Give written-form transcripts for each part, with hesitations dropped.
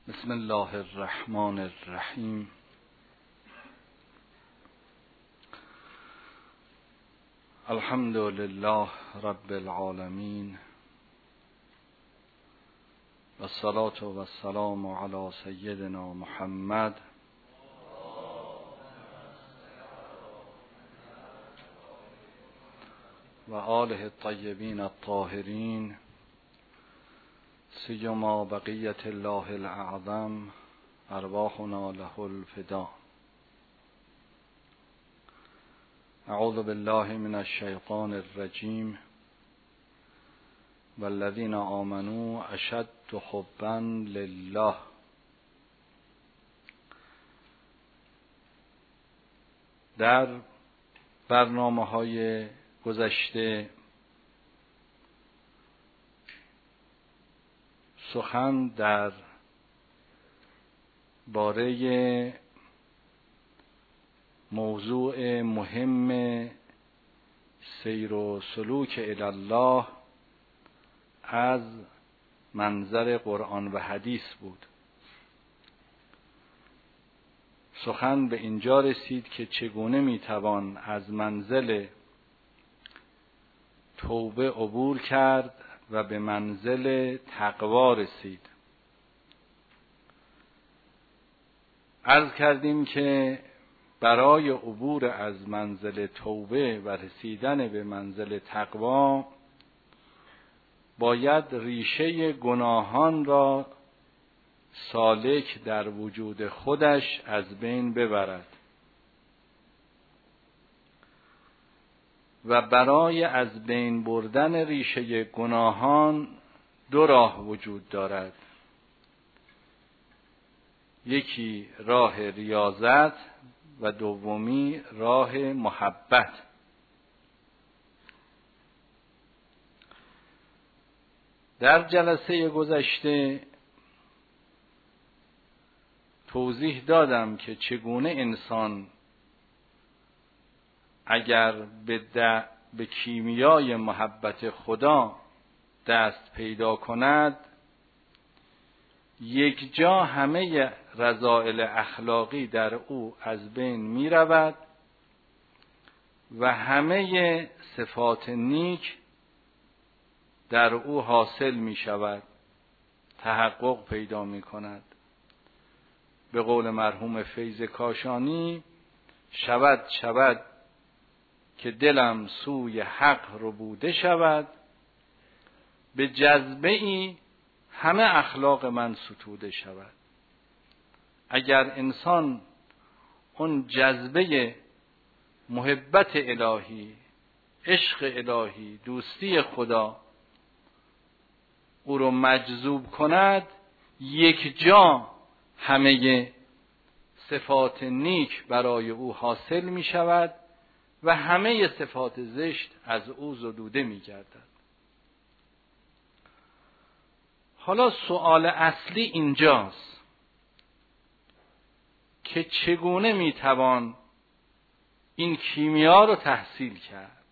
بسم الله الرحمن الرحیم. الحمد لله رب العالمین و الصلاة و السلام علی سیدنا محمد و آله الطیبین الطاهرین، سیما بقیت الله الاعظم ارواحنا له الفدا. اعوذ بالله من الشیطان الرجیم والذین آمنوا اشد حبا لله. در برنامه‌های گذشته سخن در باره موضوع مهم سیر و سلوک الی الله از منظر قرآن و حدیث بود. سخن به اینجا رسید که چگونه میتوان از منزل توبه عبور کرد و به منزل تقوا رسید. عرض کردیم که برای عبور از منزل توبه و رسیدن به منزل تقوا باید ریشه گناهان را سالک در وجود خودش از بین ببرد و برای از بین بردن ریشه گناهان دو راه وجود دارد. یکی راه ریاضت و دومی راه محبت. در جلسه گذشته توضیح دادم که چگونه انسان اگر به کیمیای محبت خدا دست پیدا کند، یک جا همه رذائل اخلاقی در او از بین می رود و همه صفات نیک در او حاصل می شود، تحقق پیدا می کند. به قول مرحوم فیض کاشانی، شود که دلم سوی حق ربوده شود، به جذبه ای همه اخلاق من ستوده شود. اگر انسان اون جذبه محبت الهی، عشق الهی، دوستی خدا او رو مجذوب کند، یک جا همه صفات نیک برای او حاصل می شود و همه صفات زشت از او زدوده می گردد. حالا سؤال اصلی اینجاست که چگونه می توان این کیمیا رو تحصیل کرد؟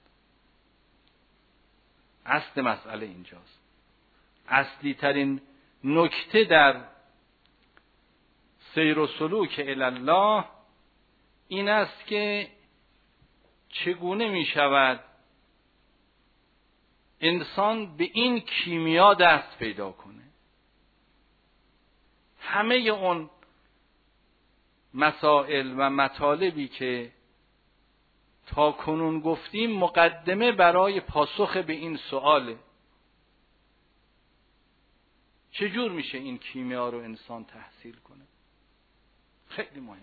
اصل مسئله اینجاست. اصلی ترین نکته در سیر و سلوک الی الله این است که چگونه می شود انسان به این کیمیا دست پیدا کنه. همه اون مسائل و مطالبی که تا کنون گفتیم مقدمه برای پاسخ به این سؤاله. چجور میشه این کیمیا رو انسان تحصیل کنه؟ خیلی مهمه.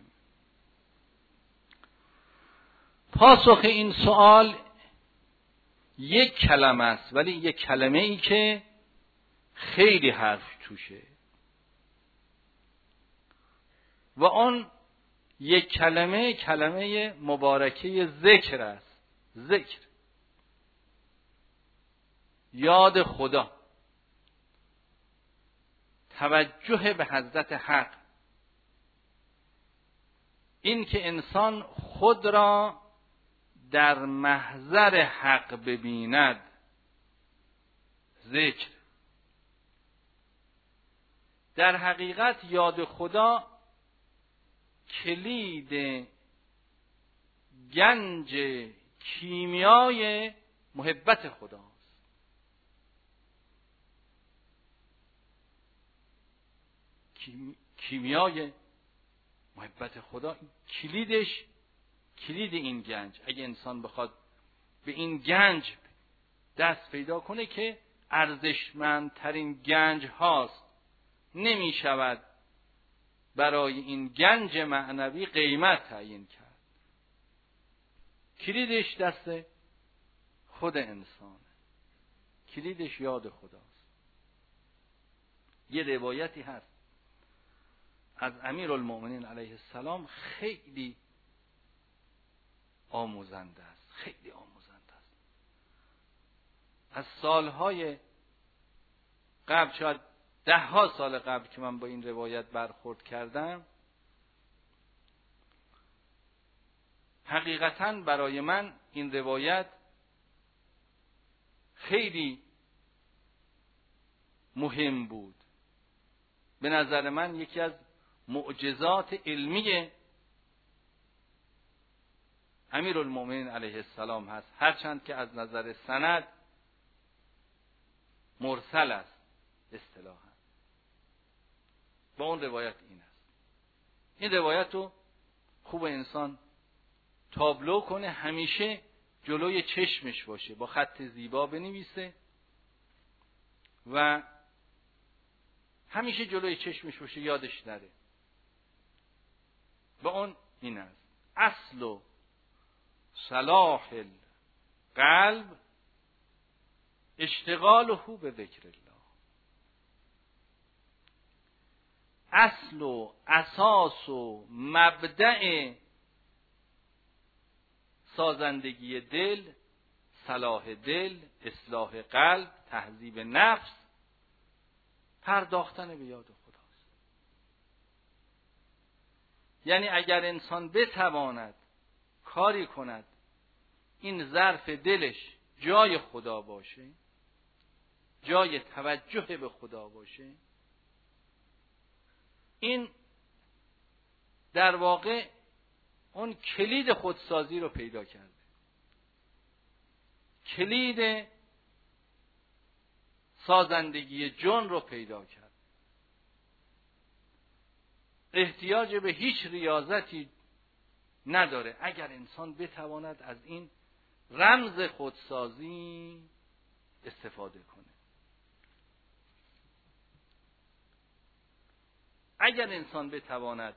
پاسخ این سؤال یک کلمه است، ولی یک کلمه ای که خیلی حرف توشه و آن یک کلمه مبارکه ذکر است. ذکر، یاد خدا، توجه به حضرت حق، این که انسان خود را در محضر حق ببیند. ذکر در حقیقت یاد خدا کلید گنج کیمیای محبت خداست. کیمیای محبت خدا کلید این گنج. اگه انسان بخواد به این گنج دست پیدا کنه که ارزشمندترین گنج هاست، نمی شود برای این گنج معنوی قیمت تعیین کرد. کلیدش دست خود انسانه، کلیدش یاد خداست. یه روایتی هست از امیرالمؤمنین علیه السلام، خیلی آموزنده است، خیلی آموزنده است. از سالهای قبل، شاید 10 سال قبل که من با این روایت برخورد کردم، حقیقتاً برای من این روایت خیلی مهم بود. به نظر من یکی از معجزات علمی امیرالمؤمنین علیه السلام هست، هرچند که از نظر سند مرسل است اصطلاحاً. با اون روایت این است. این روایت رو خوب انسان تابلو کنه، همیشه جلوی چشمش باشه، با خط زیبا بنویسه و همیشه جلوی چشمش باشه، یادش نره. با اون این است: اصل و صلاح القلب اشتغاله به ذکر الله. اصل و اساس و مبدأ سازندگی دل، صلاح دل، اصلاح قلب، تهذیب نفس، پرداختن به یاد خداست. یعنی اگر انسان بتواند کاری کند این ظرف دلش جای خدا باشه، جای توجه به خدا باشه، این در واقع اون کلید خودسازی رو پیدا کرده، کلید سازندگی جان رو پیدا کرد. احتیاج به هیچ ریاضتی نداره اگر انسان بتواند از این رمز خودسازی استفاده کنه. اگر انسان بتواند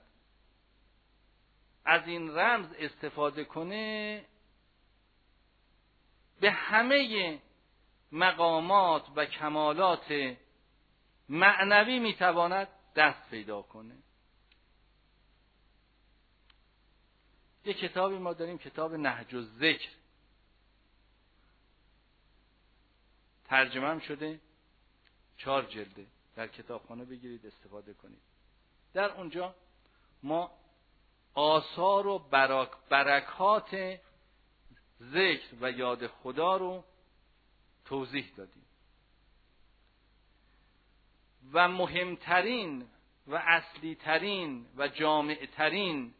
از این رمز استفاده کنه، به همه مقامات و کمالات معنوی میتواند دست پیدا کنه. یک کتابی ما داریم، کتاب نهج الذکر، ترجمه هم شده، 4 جلده، در کتابخانه بگیرید استفاده کنید. در اونجا ما آثار و برکات ذکر و یاد خدا رو توضیح دادیم و مهمترین و اصلیترین و جامعترین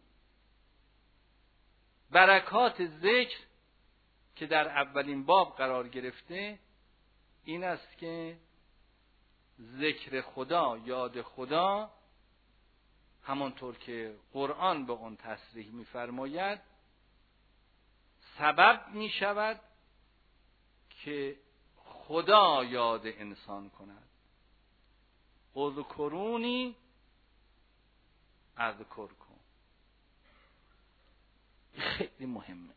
برکات ذکر که در اولین باب قرار گرفته این است که ذکر خدا، یاد خدا، همانطور که قرآن به اون تصریح می‌فرماید، سبب می شود که خدا یاد انسان کند. اذکرونی اذکرکم. خیلی مهمه.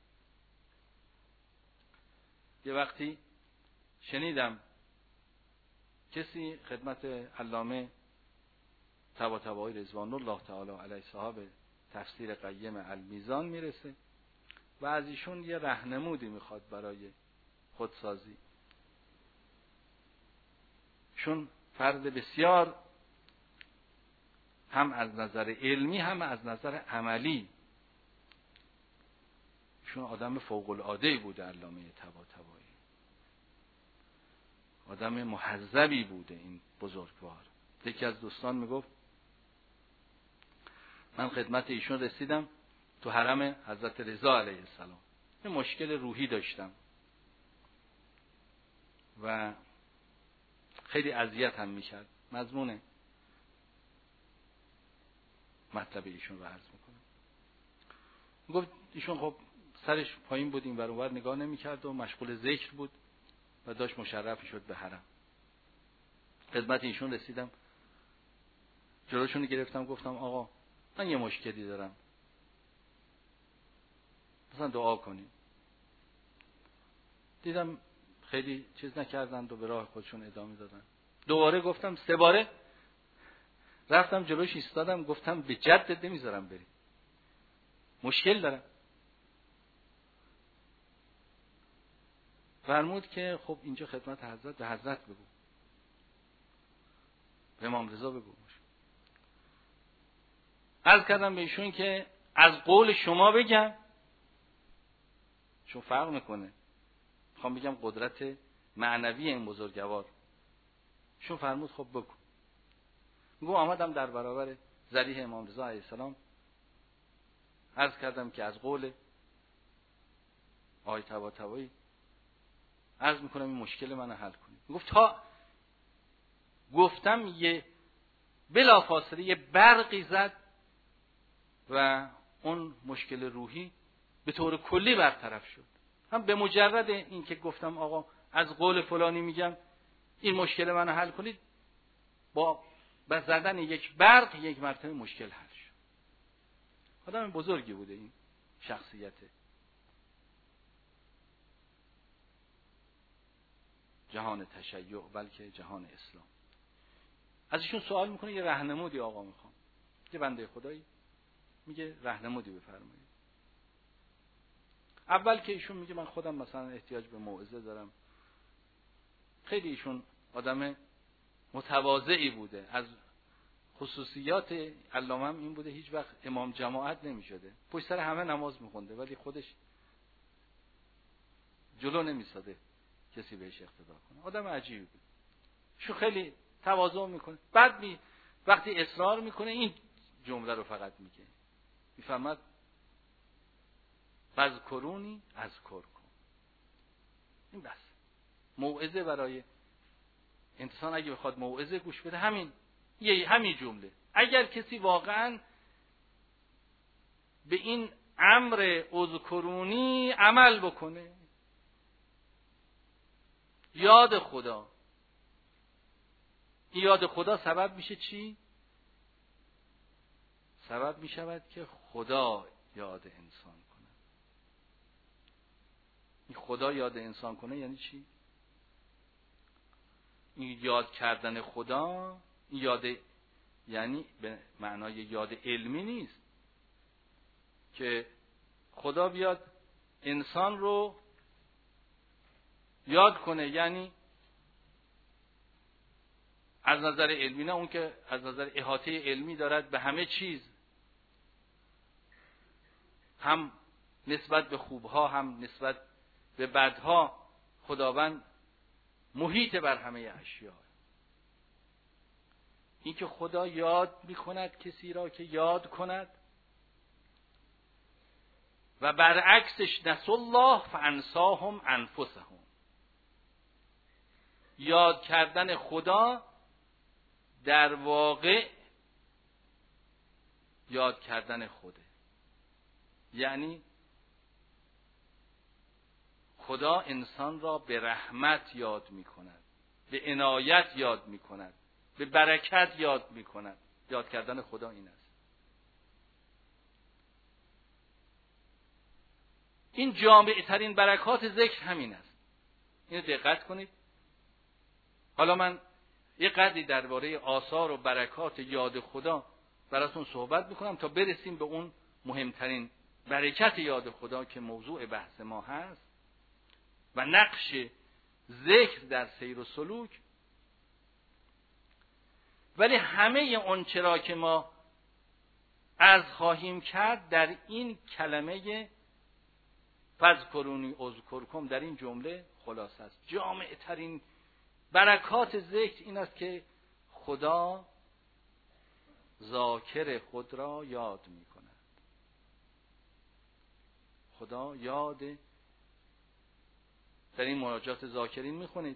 یه وقتی شنیدم کسی خدمت علامه طباطبایی رضوان الله تعالی علیه صاحب تفسیر قیم المیزان میرسه و از ایشون یه راهنمودی میخواد برای خودسازی. چون فرد بسیار هم از نظر علمی هم از نظر عملی، چون آدم فوق العاده بوده علامه طباطبایی، آدم مهذبی بوده این بزرگوار یکی از دوستان میگفت من خدمت ایشون رسیدم تو حرم حضرت رضا علیه السلام، یه مشکل روحی داشتم و خیلی اذیت هم میکرد. مضمون مطلب ایشون رو عرض میکنم. گفت ایشون خب سرش پایین بود، این ور اون ور نگاه نمیکرد و مشغول ذکر بود و داشت مشرف شد به حرم. خدمت ایشون رسیدم، جلوشون گرفتم، گفتم آقا من یه مشکلی دارم، مثلا دعا کنید. دیدم خیلی چیز نکردند و به راه خودشون ادامه دادن. دوباره گفتم، 3 باره رفتم جلوش ایستادم، گفتم به جدت نمیذارم بری، مشکل دارم. فرمود که خب اینجا خدمت حضرت، به حضرت بگو، به امام رضا بگو. عرض کردم به ایشون که از قول شما بگم، چون فرق میکنه، میخوام بگم قدرت معنوی این بزرگوار. ایشون فرمود خب بگو. میگم آمدم در برابر ذریح امام رضا علیه السلام، عرض کردم که از قول آقای طباطبایی عرض میکنم این مشکل منو حل کنید. میگفت تا گفتم یه بلافاصله یه برقی زد و اون مشکل روحی به طور کلی برطرف شد. هم به مجرد این که گفتم آقا از قول فلانی میگم این مشکل منو حل کنید، با زدن یک برق یک مرتبه مشکل حل شد. آدم بزرگی بوده این شخصیت جهان تشیع، بلکه جهان اسلام. از ایشون سوال میکنه یه راهنمودی آقا میخوام. یه بنده خدایی میگه راهنمودی بفرمایید. اول که ایشون میگه من خودم مثلا احتیاج به موعظه دارم. خیلی ایشون آدم متواضعی بوده. از خصوصیات علامه هم این بوده هیچ وقت امام جماعت نمیشده، پشت سر همه نماز میخونده ولی خودش جلو نمیساده کسی بهش اقتدا کنه. آدم عجیبی بود. شو خیلی تواضع میکنه. بعد وقتی اصرار میکنه این جمله رو فقط میگه، میفهمد فذکرونی اذکرکم. این بس. موعظه برای انسان اگه بخواد موعظه گوش بده همین جمله. اگر کسی واقعا به این امر اذکرونی عمل بکنه، یاد خدا، این یاد خدا سبب میشه چی؟ سبب میشود که خدا یاد انسان کنه. این خدا یاد انسان کنه یعنی چی؟ این یاد کردن خدا، این یاد یعنی به معنای یاد علمی نیست که خدا بیاد انسان رو یاد کنه، یعنی از نظر علمی، نه اون که از نظر احاطه علمی دارد به همه چیز، هم نسبت به خوبها هم نسبت به بدها. خداوند محیط بر همه اشیا. این که خدا یاد میکند کسی را که یاد کند و برعکسش نسوا الله فانساهم انفسهم. یاد کردن خدا در واقع یاد کردن خوده. یعنی خدا انسان را به رحمت یاد می کند، به عنایت یاد می کند، به برکت یاد می کند. یاد کردن خدا این است. این جامع ترین برکات ذکر همین است. اینو دقت کنید. حالا من یه قدری درباره آثار و برکات یاد خدا براتون صحبت میکنم تا برسیم به اون مهمترین برکت یاد خدا که موضوع بحث ما هست و نقش ذکر در سیر و سلوک. ولی همه اون چرا که ما عرض خواهیم کرد در این کلمه فذکرونی اذکرکم، در این جمله خلاصه است. جامع ترین برکات ذکر این است که خدا ذاکر خود را یاد می کند. خدا یاد در این مناجات ذاکرین می خونید.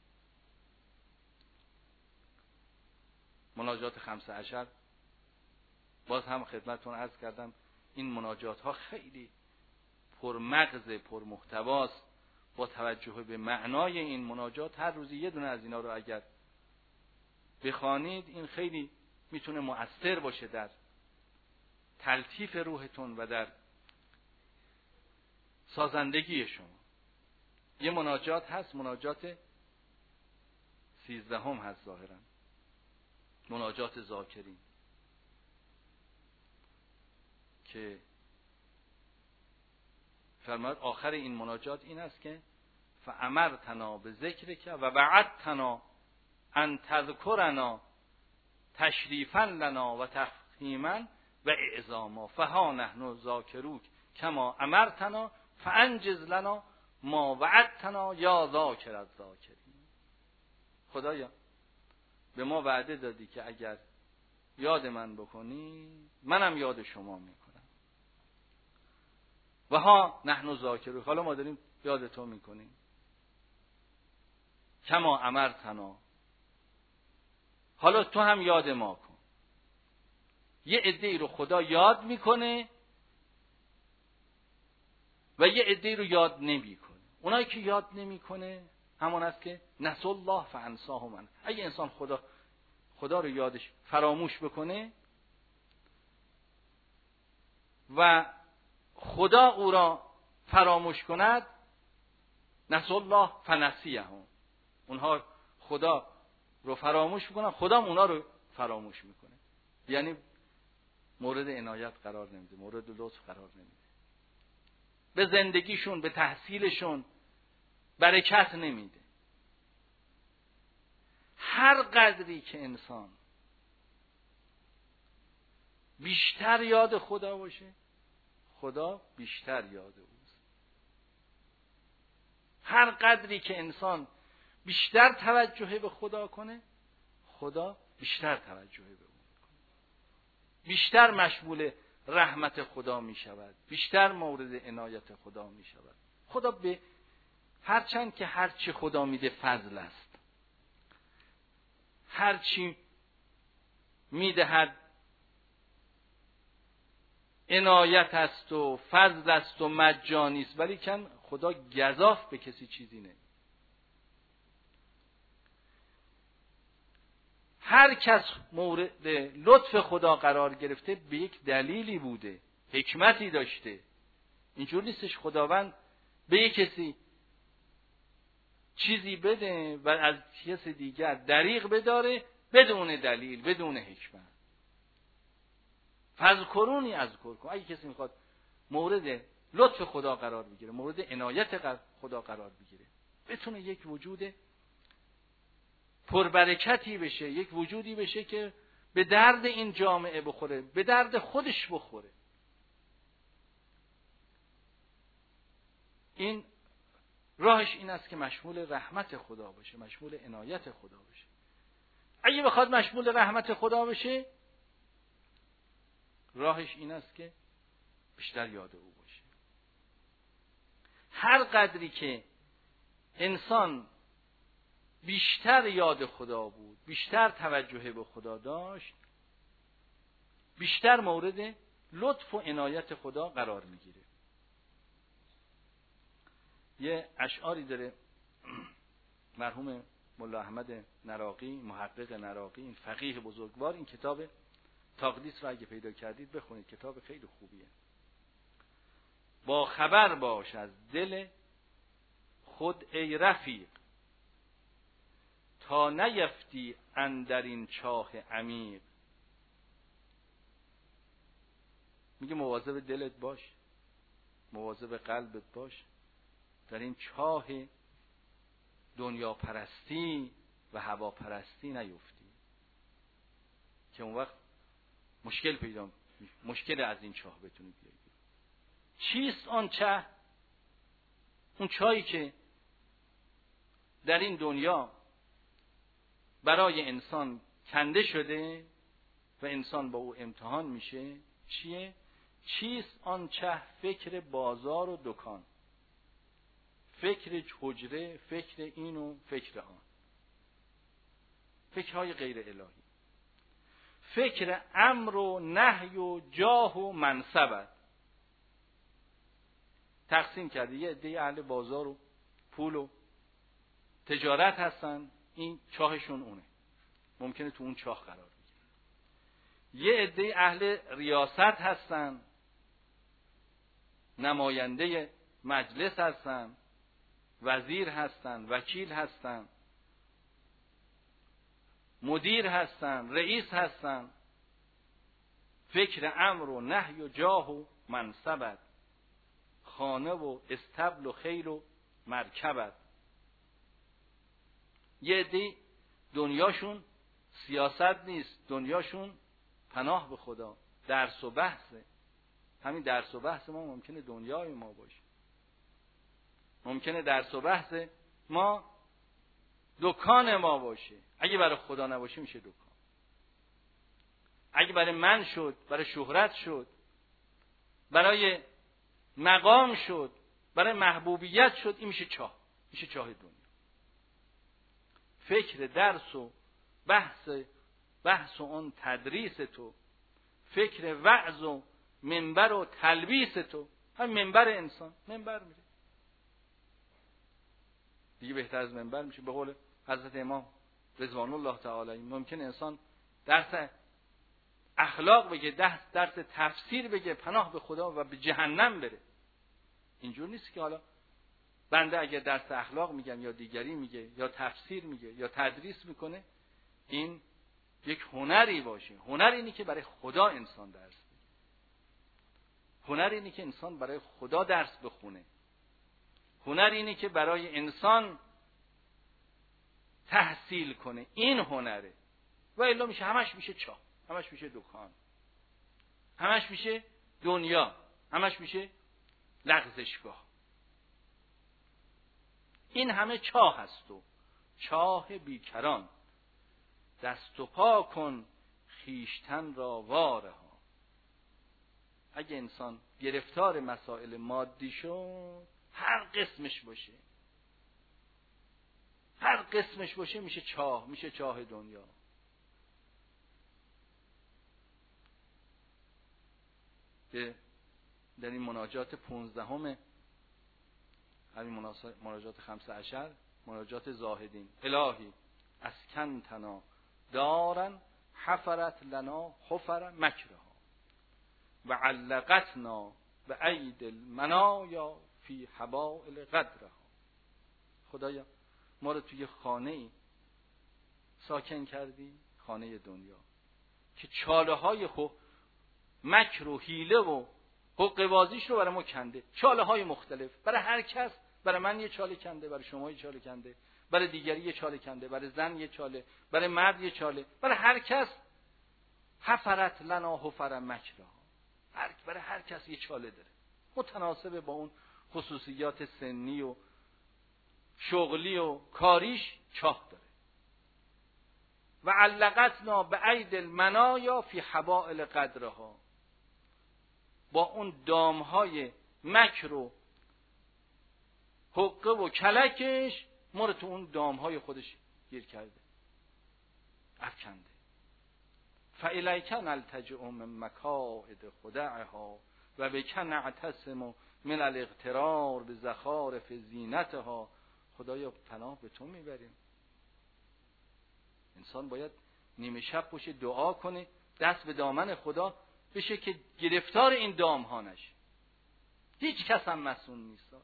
مناجات 15 باز هم خدمتتون عرض کردم این مناجات ها خیلی پرمغز پرمحتواست. با توجه به معنای این مناجات هر روزی یه دونه از اینا رو اگر بخوانید این خیلی میتونه مؤثر باشه در تلطیف روحتون و در سازندگی شما. یه مناجات هست، مناجات 13 هست ظاهرا، مناجات ذاکرین، که فرماید آخر این مناجات این است که فامرتنا بذکرک و وعدتنا ان تذکرنا تشریفا لنا و تفخیما و اعظاما فها نحن ذاکروک کما امرتنا فانجز لنا ما وعدتنا یا ذاکر الذاکرین. خدایا به ما وعده دادی که اگر یاد من بکنی منم یاد شما میکنم. و ها نحن ذاکروک، حالا ما داریم یاد تو میکنیم. کما امرتنا، حالا تو هم یاد ما کن. یه عده‌ای رو خدا یاد میکنه و یه عده‌ای رو یاد نمیکنه. اونایی که یاد نمیکنه همون است که نسوا الله فانساهم. اگه انسان خدا رو یادش فراموش بکنه و خدا او را فراموش کند، نسوا الله فنسیهم، اونها خدا رو فراموش میکنن، خدا هم اونا رو فراموش میکنه. یعنی مورد عنایت قرار نمیده، مورد لطف قرار نمیده، به زندگیشون به تحصیلشون برکت نمیده. هر قدری که انسان بیشتر یاد خدا باشه، خدا بیشتر یاد اوست. هر قدری که انسان بیشتر توجه به خدا کنه، خدا بیشتر توجه به او کنه، بیشتر مشمول رحمت خدا می شود، بیشتر مورد عنایت خدا می شود. خدا به هرچند که هرچی خدا میده فضل است، هرچی میدهد عنایت است و فضل است و مجانی است، ولی کن خدا گزاف به کسی چیزی نمیده. هر کس مورد لطف خدا قرار گرفته به یک دلیلی بوده، حکمتی داشته. اینجور نیستش خداوند به یک کسی چیزی بده و از کسی دیگر دریغ بداره بدون دلیل، بدون حکمت. فذکرونی اذکرکم. اگه کسی میخواد مورد لطف خدا قرار بگیره، مورد عنایت خدا قرار بگیره، بتونه یک وجود پربرکتی بشه، یک وجودی بشه که به درد این جامعه بخوره، به درد خودش بخوره. این راهش این است که مشمول رحمت خدا باشه، مشمول عنایت خدا باشه. اگه بخواد مشمول رحمت خدا بشه، راهش این است که بیشتر یاد او باشه. هر قدری که انسان بیشتر یاد خدا بود، بیشتر توجه به خدا داشت، بیشتر مورد لطف و عنایت خدا قرار میگیره. یه اشعاری داره مرحوم ملا احمد نراقی، محقق نراقی، این فقیه بزرگوار، این کتاب تقدیس رو اگه پیدا کردید بخونید، کتاب خیلی خوبیه. با خبر باش از دل خود ای رفیق، تا نیفتی اندر این چاه عمیق. میگه مواظب دلت باش، مواظب قلبت باش، در این چاه دنیا پرستی و هوا پرستی نیفتی، که اون وقت مشکل از این چاه بتونی بیایی. چیست آن چاه؟ اون چاهی که در این دنیا برای انسان کنده شده، و انسان با او امتحان میشه چیه؟ چیست آن چه فکر بازار و دکان، فکر حجره، فکر این و فکر آن، فکرهای غیر الهی، فکر امر و نهی و جاه و منصبت. تقسیم کرده یه عده اهل بازار و پول و تجارت هستن، این چاهشون اونه، ممکنه تو اون چاه قرار بگیره. یه عده اهل ریاست هستن، نماینده مجلس هستن، وزیر هستن، وکیل هستن، مدیر هستن، رئیس هستن، فکر امر و نهی و جاه و منصبت، خانه و استبل و خیل و مرکبت. یه عده دنیاشون سیاست نیست، دنیاشون پناه به خدا، درس و بحثه. همین درس و بحث ما ممکنه دنیای ما باشه، ممکنه درس و بحث ما دکان ما باشه. اگه برای خدا نباشه میشه دکان. اگه برای من شد، برای شهرت شد، برای مقام شد، برای محبوبیت شد، این میشه چاه، میشه چاه دنیا. فکر درس و بحث و اون تدریس تو، فکر وعظ و منبر و تلبیس تو، هم منبر انسان منبر میره دیگه، بهتر از منبر میشه. به قول حضرت امام رضوان الله تعالی ممکن انسان درس اخلاق بگه، درس تفسیر بگه، پناه به خدا و به جهنم بره. اینجور نیست که حالا بنده اگر درس اخلاق میگم یا دیگری میگه یا تفسیر میگه یا تدریس میکنه این یک هنری باشه. هنر اینی که برای خدا انسان درس بگه، هنر اینی که انسان برای خدا درس بخونه، هنر اینی که برای انسان تحصیل کنه، این هنره. و الا میشه همش میشه چاه، همش میشه دکان، همش میشه دنیا، همش میشه لغزشگاه. این همه چاه هست و چاه بیکران، دست و پا کن خیشتن را واره ها. اگه انسان گرفتار مسائل مادی شد، هر قسمش باشه، هر قسمش باشه میشه چاه، میشه چاه دنیا. در این مناجات 15 همین مناجات 15 مناجات زاهدین، الهی اسکنتنا دارن حفرت لنا حفر مکرها و علقتنا به عید المنایا فی حبائل قدرها. خدایا ما رو توی خانه‌ای ساکن کردی، خانه دنیا، که چاله های مکر و حیله و حقه بازیش رو برای ما کنده. چاله های مختلف برای هر کس، برای من یه چاله کنده، برای شما یه چاله کنده، برای دیگری یه چاله کنده، برای زن یه چاله، برای مرد یه چاله، برای هر کس. حفرت لنا حفر مکرها، برای هر کس یه چاله داره متناسب با اون خصوصیات سنی و شغلی و کاریش چاه داره. و علقتنا به عید المنایا فی حبائل قدرها، با اون دامهای مکر و حقه و کلکش ما رو تو اون دامهای خودش گیر کرده، افکنده. فالیک نلتجئ من مکائد خدعها و بک نعتصم من الاغترار بزخارف زینتها. خدایا پناه به تو میبریم. انسان باید نیمه شب باشه دعا کنه، دست به دامن خدا بشه که گرفتار این دام ها نشه. هیچ کس هم مسئول نیست،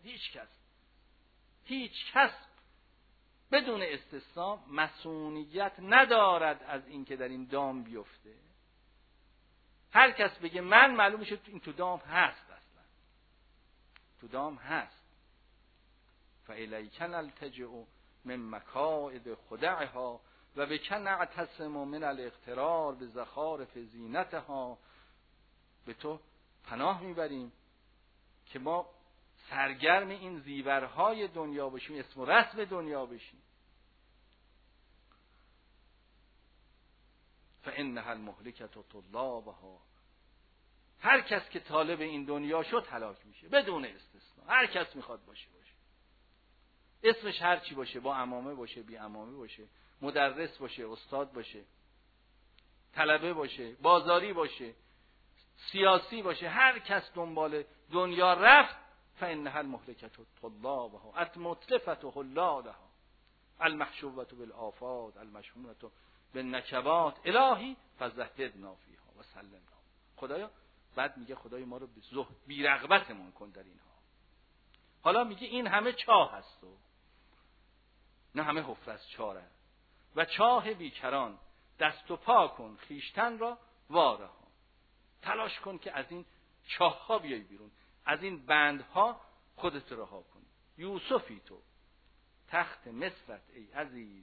هیچ کس بدون استثناء مسئولیت ندارد از این که در این دام بیفته. هر کس بگه من، معلوم میشه این تو دام هست، اصلا تو دام هست. فالیک نلتجئ من مکائد خدعها و بک نعتصم من الاغترار بزخارف زینتها. به تو پناه میبریم که ما سرگرم این زیورهای دنیا بشیم، اسم و رسم دنیا بشیم. فانها المهلکة طلابها. هر کس که طالب این دنیا شد هلاک میشه بدون استثناء. هر کس میخواد باشه اسمش هر چی باشه، با عمامه باشه، بی عمامه باشه، مدرس باشه، استاد باشه، طلبه باشه، بازاری باشه، سیاسی باشه، هر کس دنبال دنیا رفت فانها المهلکة طلابها المتلفة حلالها المحشوة بالآفات المشحونة بالنکبات الهی فزهدنا فیها و سلمنا. خدایا بعد میگه خدای ما رو به زهد بی رغبتمون کن در اینها. حالا میگه این همه چاه هست و نه همه حفره از چاره و چاه بیکران دست و پا کن خیشتن را وارها. تلاش کن که از این چاه ها بیای بیرون، از این بندها خودت رها کن. یوسفی تو تخت مصرت ای عزیز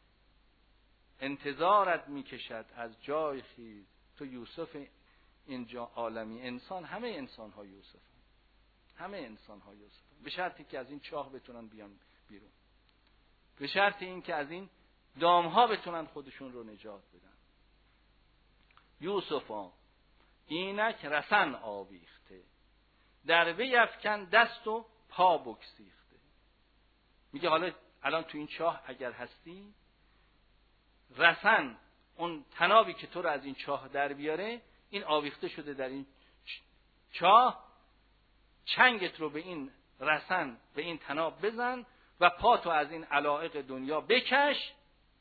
انتظارت میکشد از جای خیز. تو یوسف اینجا عالمی انسان، همه انسان ها یوسف هم. همه انسان ها یوسف هم. به شرطی که از این چاه بتونن بیان بیرون، به شرط این که از این دام ها بتونن خودشون رو نجات بدن. یوسفا اینک رسن آویخته در وی افکن دست و پا بگسیخته. میگه حالا الان تو این چاه اگر هستی، رسن اون تنابی که تو رو از این چاه در بیاره این آویخته شده در این چاه، چنگت رو به این رسن به این تناب بزن و پاتو از این علایق دنیا بکش،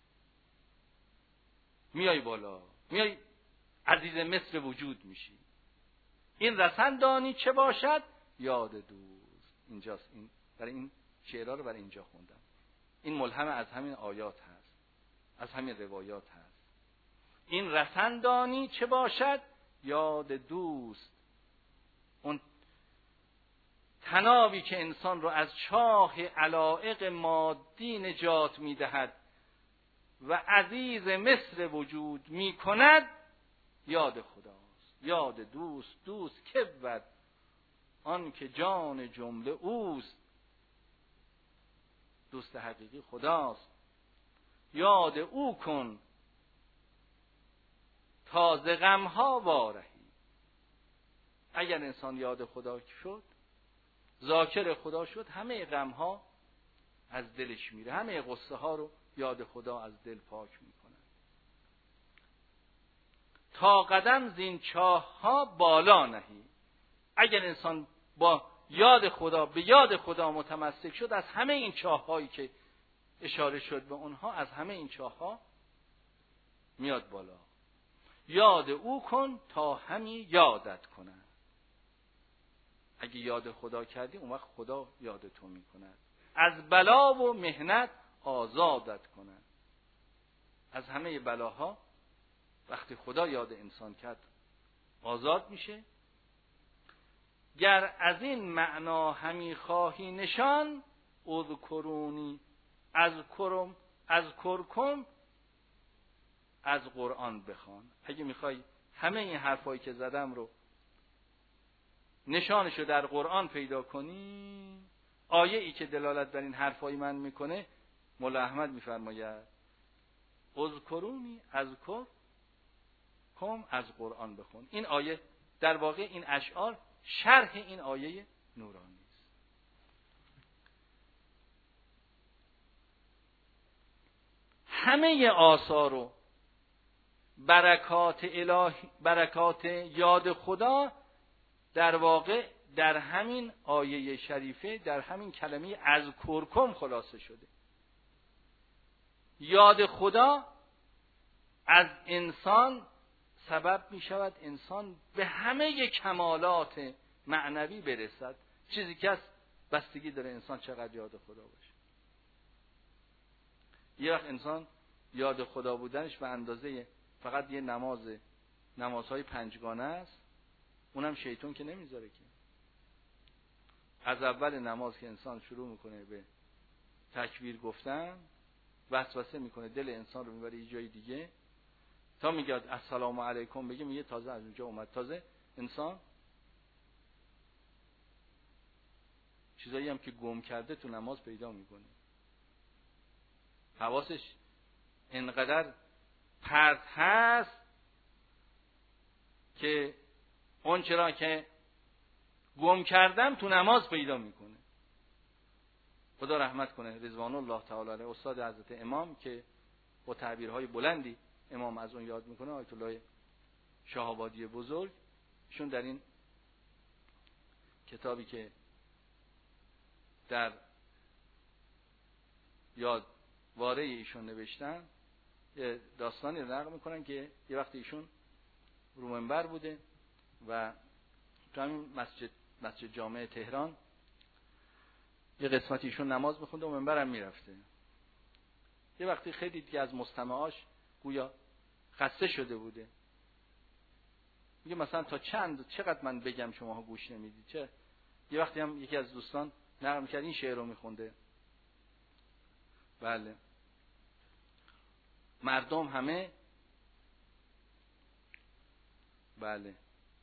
میای بالا، میای عزیز مصر وجود میشی. این رسن دانی چه باشد یاد دوست. اینجاست، این برای این شعرها رو برای اینجا خوندم. این ملهم از همین آیات هست، از همین روایات هست. این رسن دانی چه باشد یاد دوست، اون تنابی که انسان رو از چاه علایق مادی نجات میدهد و عزیز مصر وجود میکند، یاد خداست. یاد دوست، دوست که بود آن که جان جمله اوست. دوست حقیقی خداست. یاد او کن تا ز غمها وارهی. اگر انسان یاد خدا شد، ذاکر خدا شد، همه غمها از دلش میره، همه غصه ها رو یاد خدا از دل پاک میکنه. تا قدم زین چاه ها بالا نهی. اگر انسان با یاد خدا، به یاد خدا متمسک شد، از همه این چاه هایی که اشاره شد به اونها، از همه این چاه ها میاد بالا. یاد او کن تا همی یادت کنه. اگه یاد خدا کردی اون وقت خدا یاد تو میکند. از بلا و محنت آزادت کنه. از همه بلاها وقتی خدا یاد انسان کرد آزاد میشه. گر از این معنا همی خواهی نشان، اذکرونی از کرکم از قرآن بخوان. اگه میخوای همه این حرفایی که زدم رو نشانشو در قرآن پیدا کنی، آیه ای که دلالت بر این حرفای من میکنه، مولا احمد میفرماید اذکرونی اذکرکم از قرآن بخون. این آیه در واقع، این اشعار شرح این آیه نورانی است. همه آثار و برکات الهی، برکات یاد خدا در واقع در همین آیه شریفه، در همین کلمه از کرکم خلاصه شده. یاد خدا از انسان سبب می شود انسان به همه کمالات معنوی برسد. چیزی که از بستگی داره انسان چقدر یاد خدا باشه. یه وقت انسان یاد خدا بودنش به اندازه فقط یه نمازهای پنجگانه است، اونم شیطان که نمیذاره که. از اول نماز که انسان شروع میکنه به تکبیر گفتن، وسوسه میکنه، دل انسان رو میبره یه جای دیگه، تا میگه السلام علیکم بگه، میگه تازه از اونجا اومد. تازه انسان چیزایی هم که گم کرده تو نماز پیدا میکنه. حواسش انقدر پرت هست که اون چرا که گم کردم تو نماز پیدا میکنه. خدا رحمت کنه رضوان الله تعالی علیه استاد حضرت امام که با تعبیرهای بلندی امام از اون یاد میکنه، آیت الله شهابادی بزرگ، ایشون در این کتابی که در یادواره ایشون نوشتن یه داستانی نقل میکنن که یه وقت ایشون رو منبر بوده و تو همین مسجد جامع تهران یه قسمتی ایشون نماز میخونده و منبرم میرفته. یه وقتی خیلی دیگه از مستمعاش گویا خسته شده بوده، میگه مثلا تا چقدر من بگم شماها گوش نمیدید. چه یه وقتی هم یکی از دوستان نقل میکرد این شعر رو میخونده، بله مردم همه بله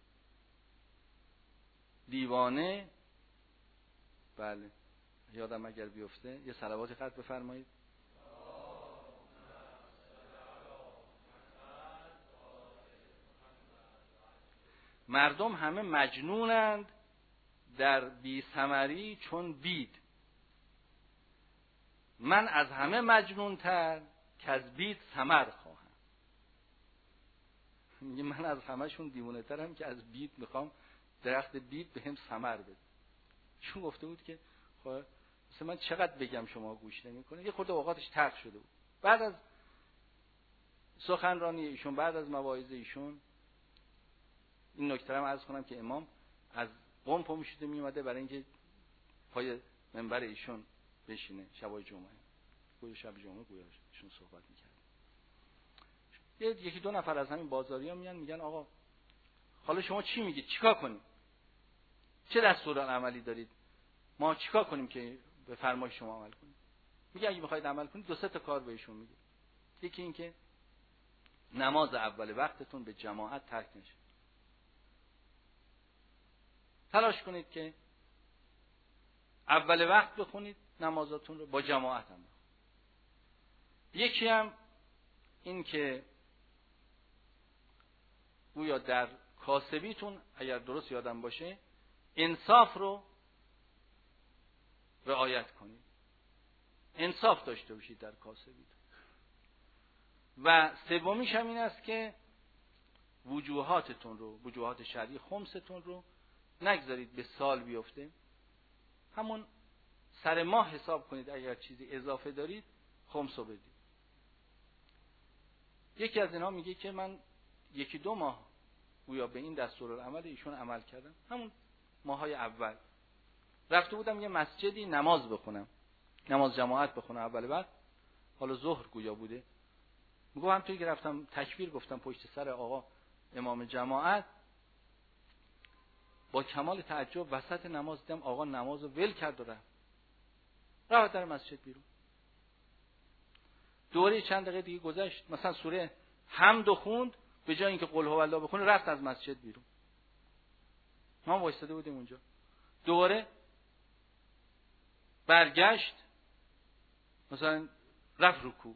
دیوانه، بله یادم اگر بیفته یه صلواتی خط بفرمایید. مردم همه مجنونند در بی ثمری چون بید، من از همه مجنونتر که از بید ثمر خواهم. میگه من از همهشون دیوانه ترم که از بید میخوام درخت بید به هم ثمر بده. چون گفته بود که خب مثلا من چقدر بگم شما گوش نمیکنه. یه خورده اوقاتش تلخ شده بود. بعد از سخنرانی ایشون، بعد از مواعظ ایشون، این نکته رو عرض کنم که امام از قم پا میشده میومده برای اینکه پای منبر ایشون بشینه شبای جمعه. گویا شب جمعه گویا ایشون صحبت میکرد. یکی دو نفر از همین بازاریا میگن آقا حالا شما چی میگید؟ چیکار کنیم؟ چه دستورالعملی دارید؟ ما چیکار کنیم که به فرمایش شما عمل کنیم؟ میگه اگه بخواید عمل کنید دو سه تا کار بهشون میگه. یکی این که نماز اول وقتتون به جماعت ترک نشه. تلاش کنید که اول وقت بخونید نمازاتون رو با جماعت هم. یکی هم این که گویا در کاسبیتون اگر درست یادم باشه انصاف رو رعایت کنید. انصاف داشته باشید در کاسبیتون. و سومیش هم این است که وجوهات شرعی خمستون رو نگذارید به سال بیفته. همون سر ماه حساب کنید، اگر چیزی اضافه دارید خمس رو بدید. یکی از اینها میگه که من 1-2 ماه گویا به این دستورالعمل ایشون عمل کردم. همون ماهای اول رفته بودم یه مسجدی نماز بخونم، نماز جماعت بخونم اول وقت، حالا ظهر گویا بوده. میگم همونطوری که رفتم تکبیر گفتم پشت سر آقا امام جماعت، با کمال تعجب وسط نماز دیدم آقا نمازو ول کرد و رفت در مسجد بیرون. دوره چند دقیقه دیگه گذشت، مثلا سوره حمد خوند، به جای اینکه قل هو الله بخونه رفت از مسجد بیرون. ما وایساده بودیم اونجا. دوباره برگشت، مثلا رفت رکوع،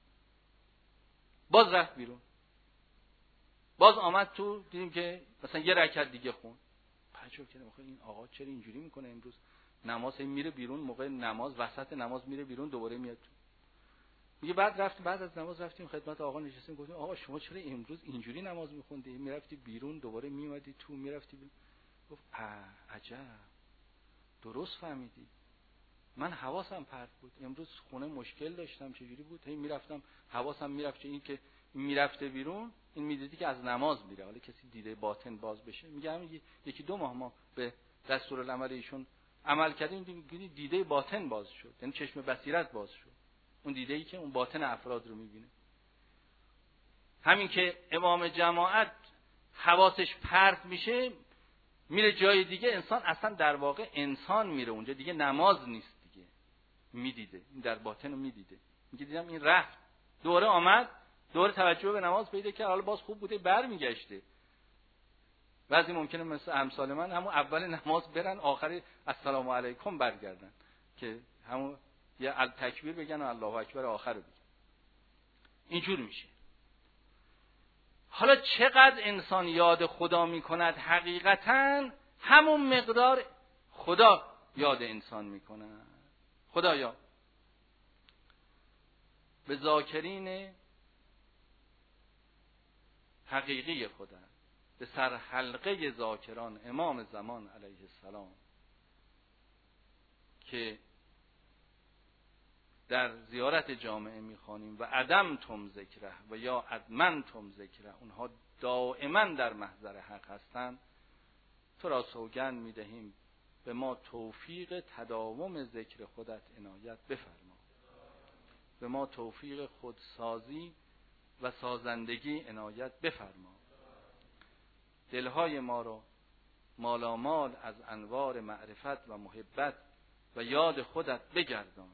باز رفت بیرون، باز آمد تو، دیدیم که مثلا یه رکعت دیگه خوند. تعجب کردم این آقا چرا اینجوری میکنه امروز؟ نماز میره بیرون، موقع نماز وسط نماز میره بیرون، دوباره میاد تو. میگه بعد از نماز رفتیم خدمت آقا نشستیم، گفتیم آقا شما چرا امروز اینجوری نماز میخوندی؟ میرفتی بیرون دوباره میومدی تو، میرفتی بیرون. گفت عجب، درست فهمیدی. من حواسم پرت بود، امروز خونه مشکل داشتم. چجوری بود؟ هی میرفتم حواسم میرفت که این که میرفته بیرون، این میدیدی که از نماز میره، حالا کسی دیده باطن باز بشه. میگه همین 1-2 ماه ما به دستورالعمل ایشون عمل کردیم، دیده باطن باز شد، یعنی چشم بصیرت باز شد، اون دیده‌ای که اون باطن افراد رو میبینه. همین که امام جماعت حواسش پرت میشه میره جای دیگه، انسان اصلا در واقع انسان میره اونجا دیگه، نماز نیست دیگه، میدیده این در باطن رو میدیده. میگه دیدم این رفت، دوره آمد، دوره توجه به نماز پیدا کرد، حالا باز خوب بوده برمیگشته. بعضی ممکنه مثل امثال من همون اول نماز برن، آخر السلام علیکم برگردن که همون یا تکبیر بگن و الله اکبر آخر بگن. اینجور میشه. حالا چقدر انسان یاد خدا می کند حقیقتاً همون مقدار خدا یاد انسان می کند. خدایا به ذاکرین حقیقی خدا، به سرحلقه ذاکران امام زمان علیه السلام که در زیارت جامعه میخوانیم و عدمتم ذکره و یا ادمنتم ذکره، اونها دائما در محضر حق هستند، تو را سوگند میدهیم به ما توفیق تداوم ذکر خودت عنایت بفرما، به ما توفیق خودسازی و سازندگی عنایت بفرما، دلهای ما را مالامال از انوار معرفت و محبت و یاد خودت بگردان.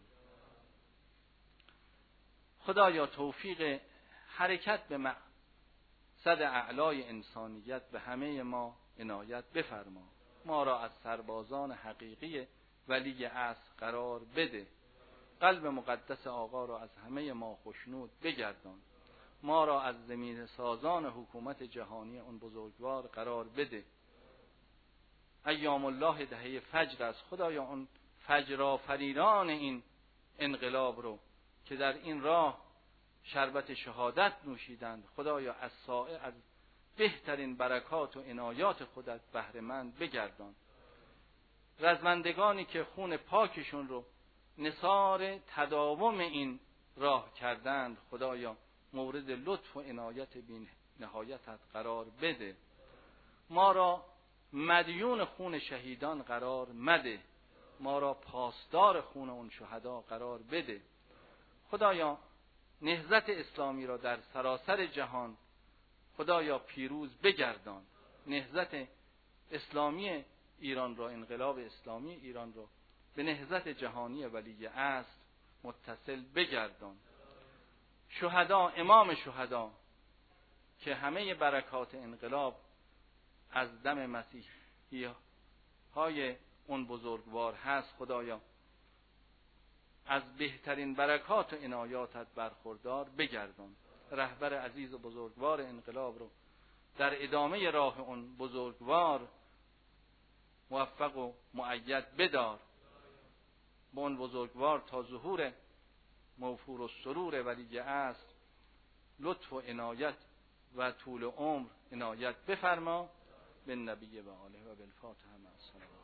خدایا توفیق حرکت به مقصد اعلای انسانیت به همه ما عنایت بفرما، ما را از سربازان حقیقی ولی عصر قرار بده، قلب مقدس آقا را از همه ما خوشنود بگردان، ما را از زمین سازان حکومت جهانی اون بزرگوار قرار بده. ایام الله دهه فجر از خدایا اون فجرآفرینان این انقلاب رو که در این راه شربت شهادت نوشیدند، خدایا از سائر از بهترین برکات و عنایات خودت بهره مند بگردان. رزمندگانی که خون پاکشون رو نثار تداوم این راه کردند، خدایا مورد لطف و عنایت بی نهایتت قرار بده، ما را مدیون خون شهیدان قرار مده، ما را پاسدار خون اون شهدا قرار بده. خدایا نهضت اسلامی را در سراسر جهان خدایا پیروز بگردان، نهضت اسلامی ایران را، انقلاب اسلامی ایران را به نهضت جهانی ولی عصر متصل بگردان. شهدا، امام شهدا که همه برکات انقلاب از دم مسیحی های اون بزرگوار هست، خدایا از بهترین برکات و عنایاتت برخوردار بگردان. رهبر عزیز و بزرگوار انقلاب رو در ادامه راه اون بزرگوار موفق و مؤید بدار، با اون بزرگوار تا ظهور موفور و سرور ولی عصر لطف و عنایت و طول عمر عنایت بفرما. بالنبی و آله و بالفاتحه مع السلام.